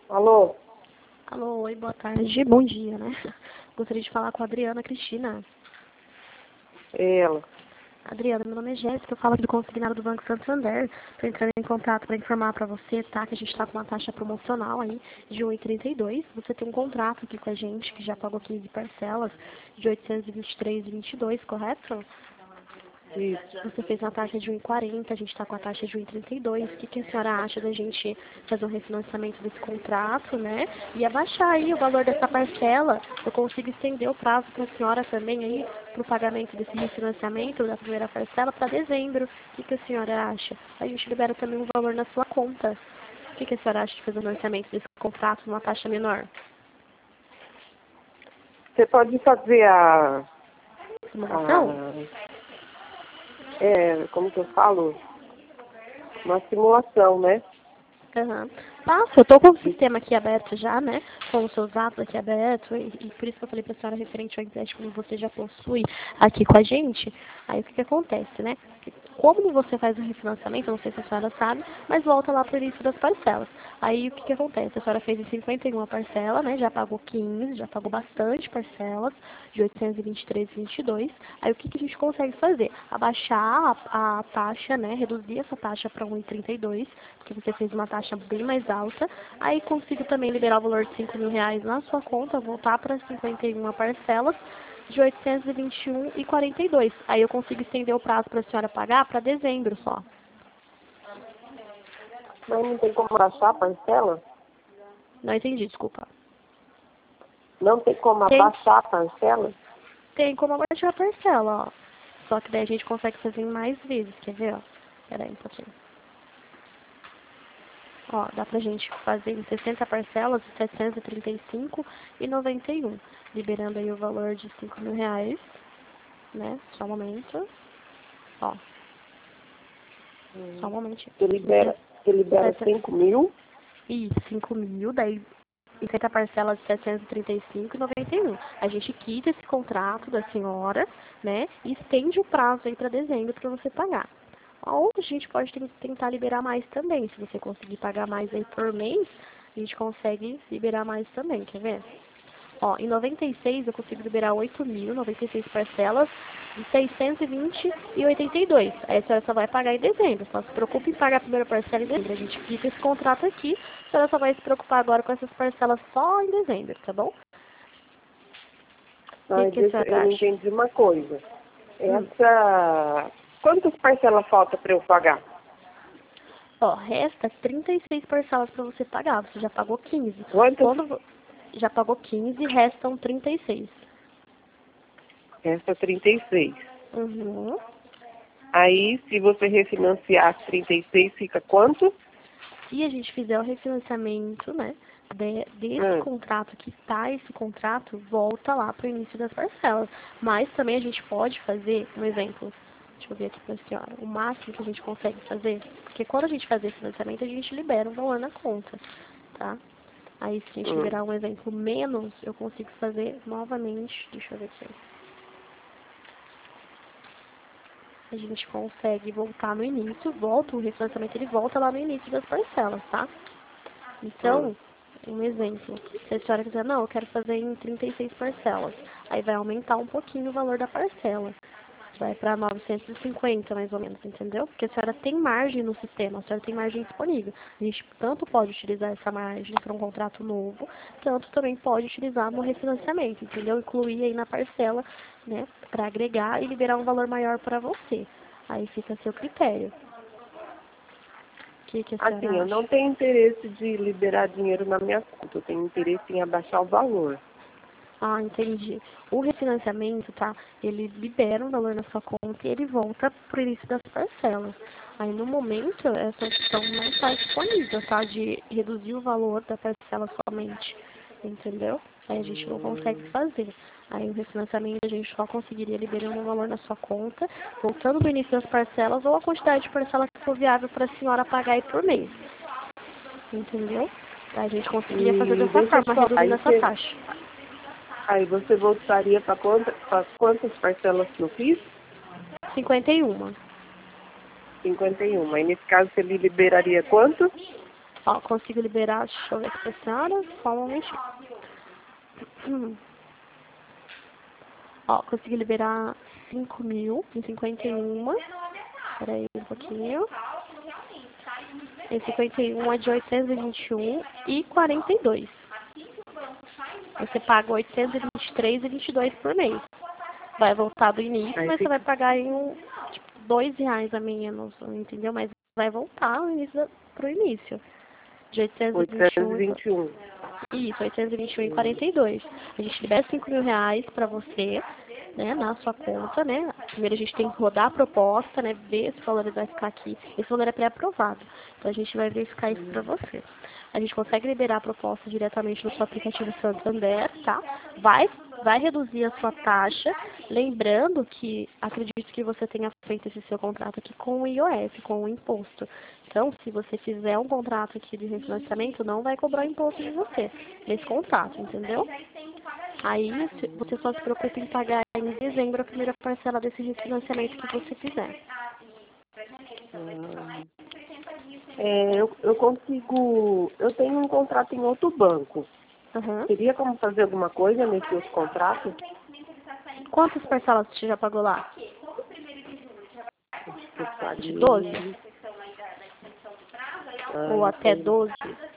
Alô? Alô, oi, boa tarde, bom dia, né? Gostaria de falar com a Adriana Cristina. Ela. Adriana, meu nome é Jéssica, eu falo aqui do consignado do Banco Santander. Estou entrando em contato para informar para você, tá, que a gente está com uma taxa promocional aí de 1,32. Você tem um contrato aqui com a gente que já pagou 15 parcelas de 823,22, correto? Isso. Você fez uma taxa de 1,40, a gente está com a taxa de 1,32. O que a senhora acha da gente fazer um refinanciamento desse contrato, né? E abaixar aí o valor dessa parcela. Eu consigo estender o prazo para a senhora também aí, para o pagamento desse refinanciamento da primeira parcela para dezembro. O que a senhora acha? A gente libera também um valor na sua conta. O que a senhora acha de fazer um financiamento desse contrato numa taxa menor? Você pode fazer Simulação? como que eu falo? Uma simulação, né? Aham. Passo, eu tô com o sistema aqui aberto já, né? Com os seus dados aqui abertos, e por isso que eu falei pra senhora referente ao empréstimo que você já possui aqui com a gente. Aí o que acontece, né? Como você faz o refinanciamento, não sei se a senhora sabe, mas volta lá pro início das parcelas. Aí o que acontece? A senhora fez em 51 parcela, né? Já pagou 15, já pagou bastante parcelas, de 823,22. Aí o que a gente consegue fazer? Abaixar a taxa, né? Reduzir essa taxa para 1,32, porque você fez uma taxa bem mais alta. Aí consigo também liberar o valor de R$ 5.000 na sua conta, voltar para 51 parcelas de 821,42. Aí eu consigo estender o prazo para a senhora pagar para dezembro só. Mas não tem como abaixar a parcela? Não entendi, desculpa. Não tem como abaixar a parcela? Tem como abaixar a parcela, ó. Só que daí a gente consegue fazer em mais vezes, quer ver, ó? Pera aí um pouquinho. Ó, dá pra gente fazer em 60 parcelas de 735,91, liberando aí o valor de R$ 5.000, né? Só um momento. Ó. Só um momentinho. Você libera 5 mil? E 5.000, daí em 60 parcelas de 735,91. A gente quita esse contrato da senhora, né? E estende o prazo aí para dezembro para você pagar. Ou a gente pode tentar liberar mais também. Se você conseguir pagar mais aí por mês, a gente consegue liberar mais também, quer ver? Ó, em 96 eu consigo liberar 8.000, 96 parcelas de 620,82. Aí a senhora só vai pagar em dezembro. Só se preocupe em pagar a primeira parcela em dezembro. A gente quita esse contrato aqui. A senhora só vai se preocupar agora com essas parcelas só em dezembro, tá bom? O que a senhora Eu não acha? entendi uma coisa. Quantas parcelas falta para eu pagar? Ó, resta 36 parcelas para você pagar. Você já pagou 15. Quantas? Já pagou 15, restam 36. Resta 36. Uhum. Aí, se você refinanciar as 36, fica quanto? Se a gente fizer o refinanciamento, né, desse contrato que tá esse contrato, volta lá para o início das parcelas. Mas também a gente pode fazer, um exemplo, deixa eu ver aqui para a senhora, o máximo que a gente consegue fazer, porque quando a gente faz esse financiamento, a gente libera um valor na conta, tá? Aí se a gente liberar um exemplo menos, eu consigo fazer novamente, deixa eu ver aqui. A gente consegue voltar no início, volta o refinanciamento, ele volta lá no início das parcelas, tá? Então, um exemplo, se a senhora quiser, não, eu quero fazer em 36 parcelas, aí vai aumentar um pouquinho o valor da parcela. Vai para 950 mais ou menos, entendeu? Porque a senhora tem margem no sistema, a senhora tem margem disponível. A gente tanto pode utilizar essa margem para um contrato novo, tanto também pode utilizar no refinanciamento, entendeu? Incluir aí na parcela, né, para agregar e liberar um valor maior para você. Aí fica a seu critério. O que a senhora Assim, eu acha? não tenho interesse de liberar dinheiro na minha conta, eu tenho interesse em abaixar o valor. Ah, entendi. O refinanciamento, tá? Ele libera um valor na sua conta e ele volta pro início das parcelas. Aí, no momento, essa opção não está disponível, tá? De reduzir o valor da parcela somente, entendeu? Aí a gente não consegue fazer. Aí o refinanciamento a gente só conseguiria liberar um valor na sua conta, voltando do início das parcelas ou a quantidade de parcela que for viável para a senhora pagar aí por mês. Entendeu? Aí a gente conseguiria fazer dessa forma, reduzindo essa taxa. Aí você voltaria para quantas parcelas que eu fiz? 51. 51. Aí nesse caso você me liberaria quanto? Ó, consigo liberar, deixa eu ver aqui pra senhora, só um momentinho. Ó, consegui liberar 5.051. Peraí um pouquinho. Esse 51 é de 821,42. Você paga 823,22 por mês. Vai voltar do início, mas você vai pagar em tipo, R$2 a menos, entendeu? Mas vai voltar pro início. De 821. Isso, 821,42. A gente libera R$5.000 para você, né, na sua conta, né? Primeiro a gente tem que rodar a proposta, né, ver se o valor vai ficar aqui. Esse valor é pré-aprovado, então a gente vai verificar isso para você. A gente consegue liberar a proposta diretamente no seu aplicativo Santander, tá? Vai reduzir a sua taxa, lembrando que acredito que você tenha feito esse seu contrato aqui com o IOF, com o imposto. Então, se você fizer um contrato aqui de refinanciamento, não vai cobrar imposto de você nesse contrato, entendeu? Aí, você só se preocupa em pagar em dezembro a primeira parcela desse refinanciamento que você fizer. Eu consigo... Eu tenho um contrato em outro banco. Uhum. Teria como fazer alguma coisa nesse outro contrato? Quantas parcelas você já pagou lá? De 12? Ou até 12?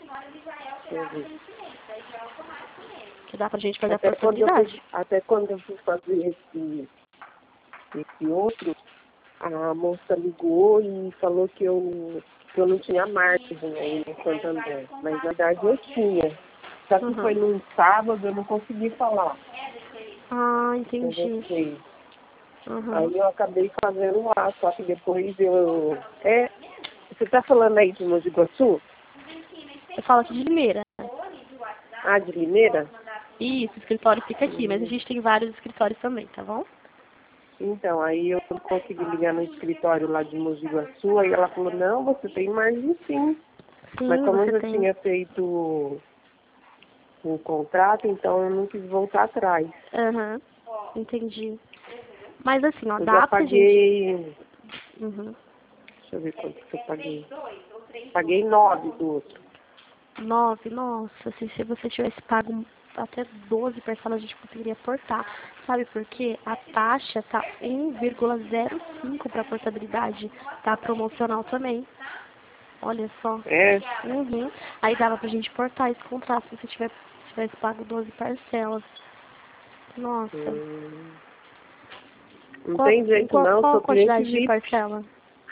Que dá pra gente fazer a portabilidade. Até quando eu fui fazer esse outro, a moça ligou e falou que eu não tinha margem aí no Santander. Mas na verdade eu tinha. Só que foi num sábado, eu não consegui falar. Ah, entendi. Aí eu acabei fazendo lá, só que depois eu... Você tá falando aí de Mogi Guaçu? Eu falo aqui de Limeira. Ah, de Limeira? Isso, o escritório fica aqui, mas a gente tem vários escritórios também, tá bom? Então, aí eu consegui ligar no escritório lá de Mogi Guaçu, aí ela falou, não, você tem margem sim. Mas como eu já tinha feito um contrato, então eu não quis voltar atrás. Entendi. Mas assim, ó, eu dá já pra paguei... gente... Deixa eu ver quanto que eu paguei. Paguei 9 do outro. 9, nossa, se você tivesse pago até 12 parcelas, a gente conseguiria portar. Sabe por quê? A taxa tá 1,05 para portabilidade. Tá promocional também. Olha só. Aí dava pra gente portar esse contrato se você tivesse pago 12 parcelas. Nossa. Não tem jeito não, qual sou a quantidade cliente de parcela?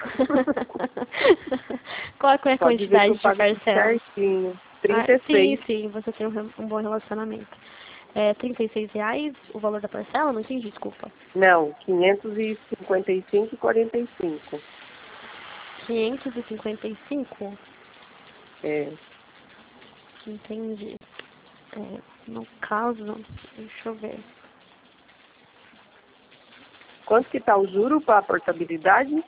Qual é a quantidade de parcela? Certinho. 36. Sim, você tem um bom relacionamento. É R$36 o valor da parcela? Não entendi, desculpa. Não, 555,45. 555? É. Entendi. No caso, deixa eu ver. Quanto que tá o juro para a portabilidade?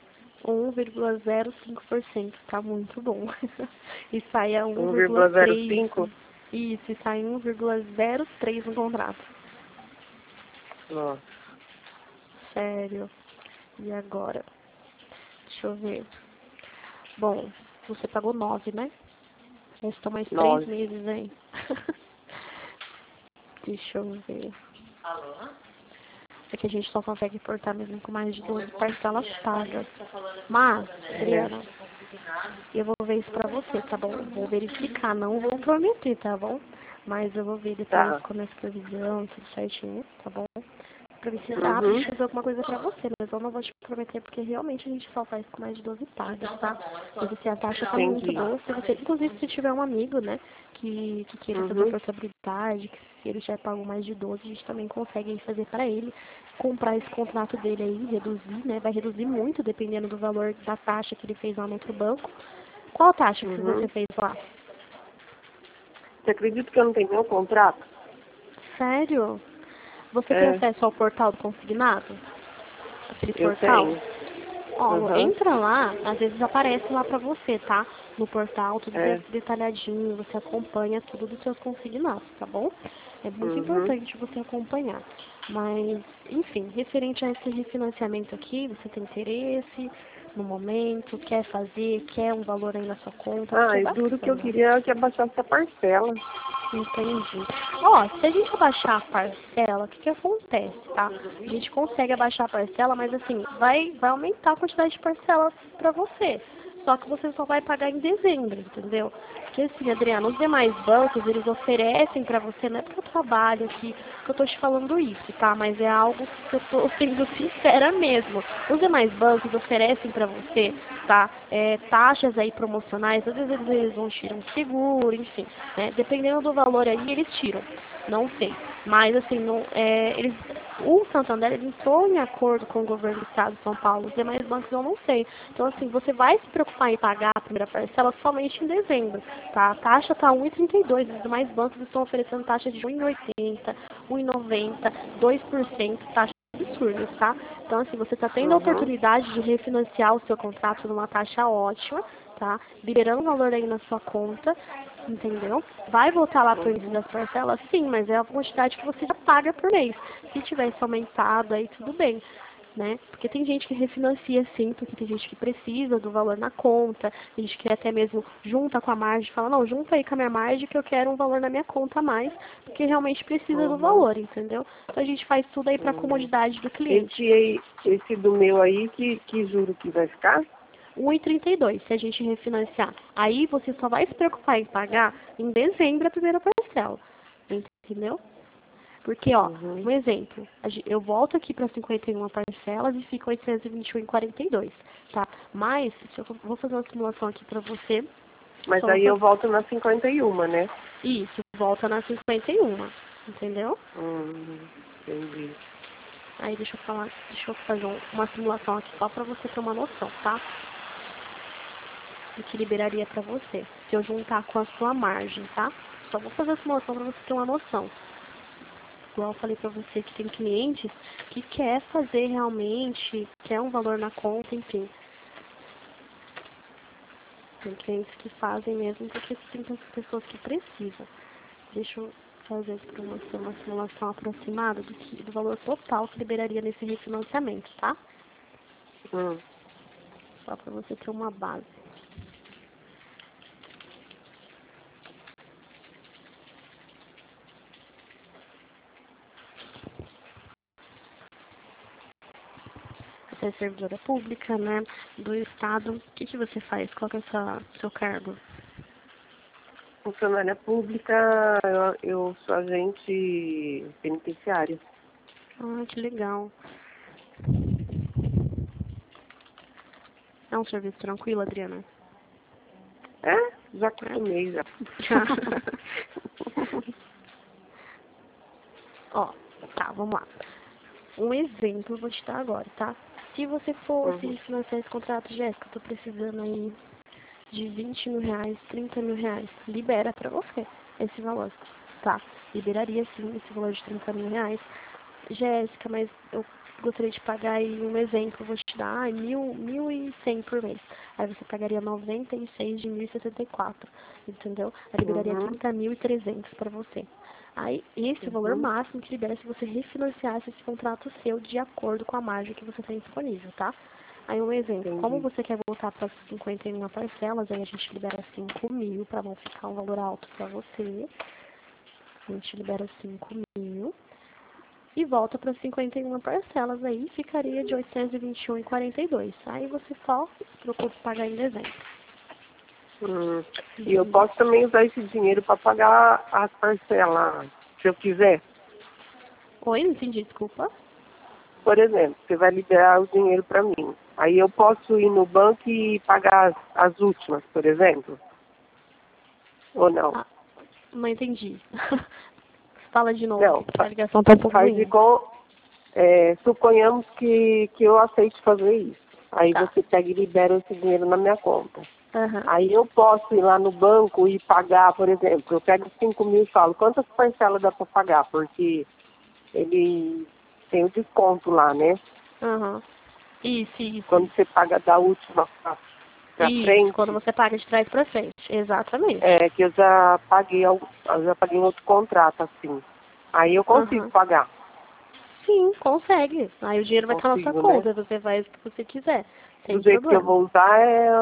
1,05%, tá muito bom. E sai a 1,05? Isso, e sai 1,03 no contrato. Nossa. Sério. E agora? Deixa eu ver. Bom, você pagou 9, né? Restam mais 3 meses aí. Deixa eu ver. É que a gente só consegue portar mesmo com mais de 12 parcelas pagas. Mas, Adriana, eu vou ver isso pra você, tá bom? Vou verificar, não vou prometer, tá bom? Mas eu vou ver depois com a minha supervisão, tudo certinho, tá bom? Pra ver se dá pra gente fazer alguma coisa pra você, mas eu não vou te prometer porque realmente a gente só faz com mais de 12 pagas, tá? Mas assim, a taxa tá muito boa. Se você, inclusive, se tiver um amigo, né, que queira fazer portabilidade, que se ele já pagou mais de 12, a gente também consegue fazer pra ele, comprar esse contrato dele aí, reduzir, né? Vai reduzir muito dependendo do valor da taxa que ele fez lá no outro banco. Qual a taxa que você fez lá? Você acredita que eu não tenho meu contrato? Sério? Você tem acesso ao portal do consignado? Aquele portal? Tenho. Ó, entra lá, às vezes aparece lá pra você, tá? No portal, tudo detalhadinho, você acompanha tudo dos seus consignados, tá bom? É muito importante você acompanhar. Mas, enfim, referente a esse refinanciamento aqui, você tem interesse? no momento, quer fazer, quer um valor aí na sua conta. Ah, É é duro que eu bacana. queria que abaixasse a parcela. Entendi. Ó, se a gente abaixar a parcela, o que que acontece, tá? A gente consegue abaixar a parcela, mas assim, vai aumentar a quantidade de parcelas pra você. Só que você só vai pagar em dezembro, entendeu? Porque assim, Adriana, os demais bancos, eles oferecem pra você, não é porque eu trabalho aqui que eu tô te falando isso, tá? Mas é algo que eu tô sendo sincera mesmo. Os demais bancos oferecem pra você, tá? Taxas aí promocionais, às vezes eles vão tirar um seguro, enfim, né? Dependendo do valor aí, eles tiram. Não sei. Mas assim, não, o Santander ele entrou em acordo com o governo do estado de São Paulo. Os demais bancos eu não sei. Então assim, você vai se preocupar em pagar a primeira parcela somente em dezembro, tá? A taxa tá 1,32. Os demais bancos estão oferecendo taxa de 1,80, 1,90, 2%, taxa absurdas, tá? Então, assim, você está tendo a Uhum. oportunidade de refinanciar o seu contrato numa taxa ótima, tá? Liberando o valor aí na sua conta, entendeu? Vai voltar lá para o início Uhum. das parcelas? Sim, mas é a quantidade que você já paga por mês. Se tivesse aumentado, aí tudo bem, né? Porque tem gente que refinancia sim, porque tem gente que precisa do valor na conta, tem gente que até mesmo junta com a margem, fala, não, junta aí com a minha margem que eu quero um valor na minha conta a mais, porque realmente precisa do Uhum. valor, entendeu? Então a gente faz tudo aí para a Uhum. comodidade do cliente. Esse do meu aí, que juro que vai ficar? 1,32 se a gente refinanciar. Aí você só vai se preocupar em pagar em dezembro a primeira parcela. Entendeu? Porque, ó, Uhum. um exemplo, eu volto aqui para 51 parcelas e fica 821,42, tá? Mas, se eu vou fazer uma simulação aqui para você, Mas só vou aí eu fazer, volto na 51, né? isso, volta na 51, entendeu? Entendi. Aí deixa eu fazer uma simulação aqui só para você ter uma noção, tá? Do que liberaria para você, se eu juntar com a sua margem, tá? Só vou fazer a simulação para você ter uma noção. Igual eu falei pra você que tem clientes que quer fazer realmente, quer um valor na conta, enfim. Tem clientes que fazem mesmo porque tem pessoas que precisam. Deixa eu fazer aqui pra você uma simulação aproximada do valor total que liberaria nesse refinanciamento, tá? Hum. Só pra você ter uma base. Você é servidora pública, né? Do Estado. O que você faz? Qual que é o seu cargo? Funcionária pública, eu sou agente penitenciária. Ah, que legal. É um serviço tranquilo, Adriana? É? Já É? acostumei já. Ó, tá, vamos lá. Um exemplo eu vou te dar agora, tá? Se você fosse Uhum. financiar esse contrato, Jéssica, eu tô precisando aí de 20 mil reais, 30 mil reais. Libera pra você esse valor, tá? Liberaria sim esse valor de 30 mil reais. Jéssica, mas eu gostaria de pagar aí um exemplo, vou te dar, 1.100 por mês. Aí você pagaria 96 de 1.074, entendeu? Aí liberaria Uhum. 30.300 para você. Aí, esse é o valor Uhum. máximo que libera se você refinanciasse esse contrato seu de acordo com a margem que você tem disponível, tá? Aí, um exemplo, como Entendi. você quer voltar para 51 parcelas, aí a gente libera 5 mil, para não ficar um valor alto para você. A gente libera 5 mil e volta para 51 parcelas, aí ficaria de 821,42. Aí você só se preocupa em pagar em dezembro. Hum. E eu Entendeu? posso também usar esse dinheiro para pagar as parcelas, se eu quiser. Oi, não entendi, desculpa. Por exemplo, você vai liberar o dinheiro para mim. Aí eu posso ir no banco e pagar as últimas, por exemplo? Ou não? Ah, não entendi. Fala de novo, Não, que a ligação tá um pouco faz ruim. igual. Suponhamos que eu aceite fazer isso. Aí Tá. você pega e libera esse dinheiro na minha conta. Aham. Aí eu posso ir lá no banco e pagar, por exemplo, eu pego 5 mil e falo, quantas parcelas dá para pagar? Porque ele tem o desconto lá, né? Aham. Isso, isso, Quando isso. você paga da última para Isso, quando frente, você paga de trás pra frente. Exatamente. que eu já paguei um outro contrato assim. Aí eu consigo Aham. pagar. Sim, consegue. Aí o dinheiro vai estar na sua Consigo, né? conta, você faz o que você quiser. Sem do jeito que eu problema. vou usar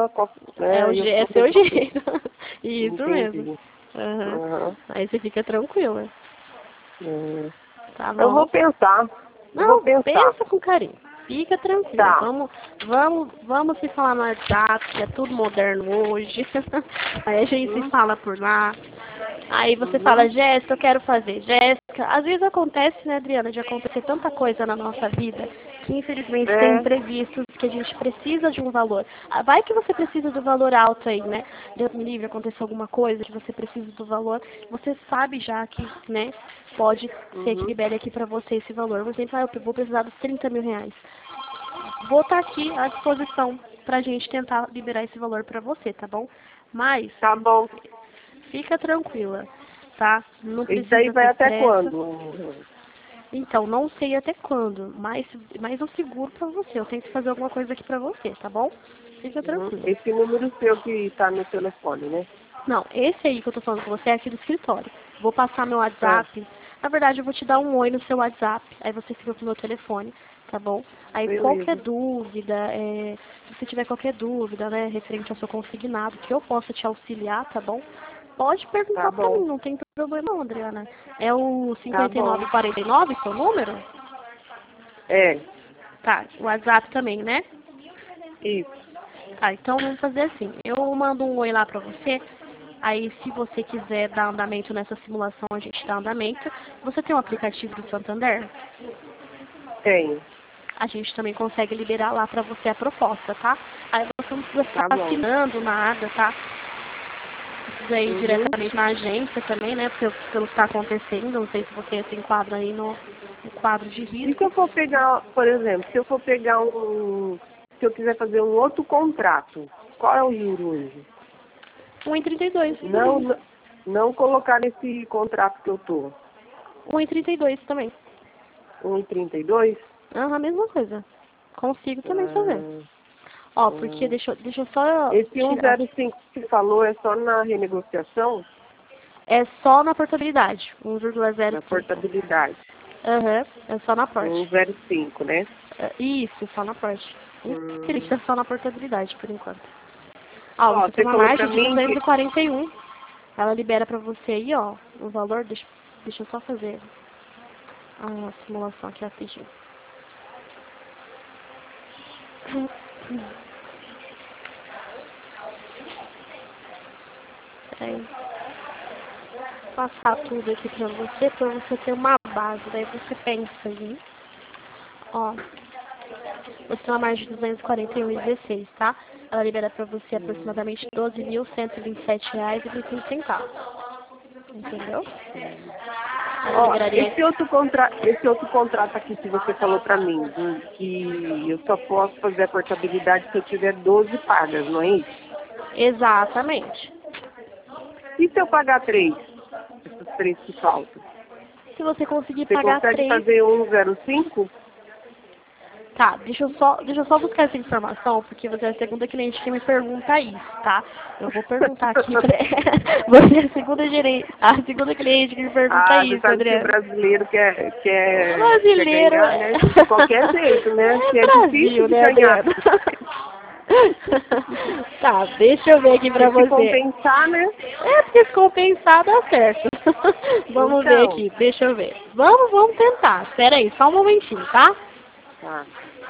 É seu jeito. Isso Entendi. mesmo. Aham. Aham. Aí você fica tranquila. É. Tá Eu vou bom? pensar. Eu vou Não, pensar. pensa com carinho. Fica tranquila. Tá. Vamos se falar no WhatsApp, que é tudo moderno hoje. Aí a gente se Uhum. fala por lá. Aí você fala, Uhum. Jéssica, eu quero fazer. Jéssica, às vezes acontece, né, Adriana, de acontecer tanta coisa na nossa vida que infelizmente tem É. imprevistos que a gente precisa de um valor. Ah, vai que você precisa do valor alto aí, né? Deus me livre, aconteceu alguma coisa que você precisa do valor. Você sabe já que, né, pode ser que Uhum. libere aqui pra você esse valor. Você fala, eu vou precisar dos 30 mil reais. Vou estar aqui à disposição pra gente tentar liberar esse valor pra você, tá bom? Mas Tá bom. fica tranquila, tá? Não Isso daí precisa vai ter até pressa. quando? Então, não sei até quando, mas eu seguro pra você. Eu tenho que fazer alguma coisa aqui pra você, tá bom? Fica Uhum. tranquila. Esse número seu que tá no telefone, né? Não, esse aí que eu tô falando com você é aqui do escritório. Vou passar meu Ah, WhatsApp. Na verdade, eu vou te dar um oi no seu WhatsApp. Aí você fica com o meu telefone, tá bom? Aí qualquer beleza. dúvida, se você tiver qualquer dúvida, né, referente ao seu consignado, que eu possa te auxiliar, tá bom? Pode Tá perguntar pra bom. mim, não tem problema não, Adriana. É o Tá bom. 5949, seu número? É, Tá, o WhatsApp também, né? isso. Tá, então vamos fazer assim. Eu mando um oi lá pra você. Aí, se você quiser dar andamento nessa simulação, a gente dá andamento. Você tem um aplicativo do Santander? Tenho. A gente também consegue liberar lá pra você a proposta, tá? Aí você não precisa ficar Tá bom. assinando nada, tá? Precisa ir Uhum. diretamente na agência também, né? Pelo que está acontecendo. Não sei se você se enquadra aí no quadro de E se eu risco. for pegar, por exemplo, se eu for pegar se eu quiser fazer um outro contrato, qual é o juro hoje? 1,32. Não colocar nesse contrato que eu tô. 1,32 também. 1,32? Ah, a mesma coisa. Consigo também fazer. Ah, Ó, porque ah. deixa eu só Esse tirar. 1,05 que você falou é só na renegociação, É só na portabilidade, na 1,05. portabilidade. Aham, é só na porte. 1,05, né? Isso, só na porte. Infelizmente Hum. é só na portabilidade, por enquanto. Ó, Ó, você tem você uma falou pra margem de mim que 241. Ela libera pra você aí, ó, o valor. Deixa eu só fazer a simulação aqui rapidinho. Peraí. Passar tudo aqui pra você ter uma base. Daí você pensa aí. Ó, você tem uma margem de 241,16, tá? Ela libera pra você aproximadamente R$ 12.127,25. Entendeu? Ela Ó, liberaria. esse outro contrato aqui que você falou pra mim, que eu só posso fazer a portabilidade se eu tiver 12 pagas, não é isso? Exatamente. E se eu pagar 3? Esses 3 que faltam? Se você conseguir Você pagar consegue 3. fazer 1,05? Tá, deixa eu só buscar essa informação, porque você é a segunda cliente que me pergunta isso, tá? Eu vou perguntar aqui pra você é a segunda cliente que me pergunta Ah, você isso, sabe que o Adriana. brasileiro quer Brasileiro ganhar, né? De qualquer jeito, né? Que é é difícil Brasil, de né, ganhar. Adriana? Tá, deixa eu ver aqui pra Tem que você. compensar, né? É, porque se compensar dá certo. Vamos ver Então, aqui, deixa eu ver. Vamos tentar. Espera aí, só um momentinho, tá? tá.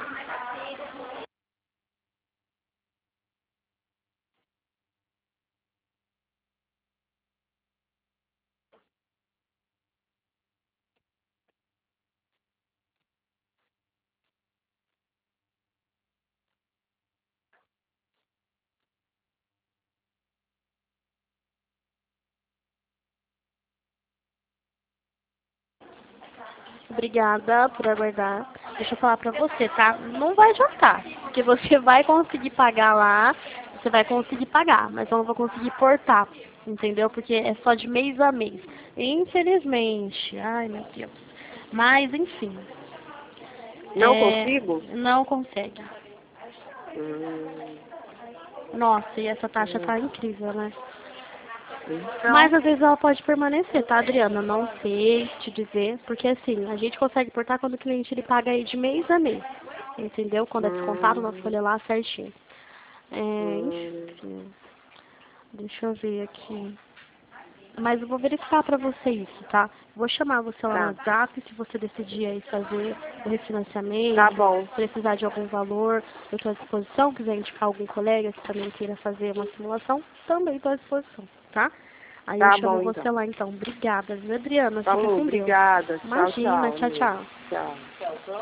Obrigada por aguardar. Deixa eu falar pra você, tá? Não vai adiantar, porque você vai conseguir pagar lá, você vai conseguir pagar, mas eu não vou conseguir portar, entendeu? Porque é só de mês a mês. Infelizmente. Ai, meu Deus. Mas, enfim. Não consigo? Não consegue. Hum, Nossa, e essa taxa hum. tá incrível, né? Mas Então, às vezes ela pode permanecer, tá, Adriana? Não sei te dizer, porque assim, a gente consegue portar quando o cliente ele paga aí de mês a mês. entendeu? Quando é descontado na folha lá certinho. Enfim, deixa eu ver aqui. Mas eu vou verificar pra você isso, tá? Vou chamar você lá no WhatsApp, se você decidir aí fazer o refinanciamento, Tá bom. precisar de algum valor, eu estou à disposição, quiser indicar algum colega que também queira fazer uma simulação, também estou à disposição, tá? Aí Tá eu chamo bom, você então. lá então. Obrigada, viu, Adriana? Fica Falou, com Deus. obrigada. Tchau, Imagina, tchau. tchau, tchau. Tchau.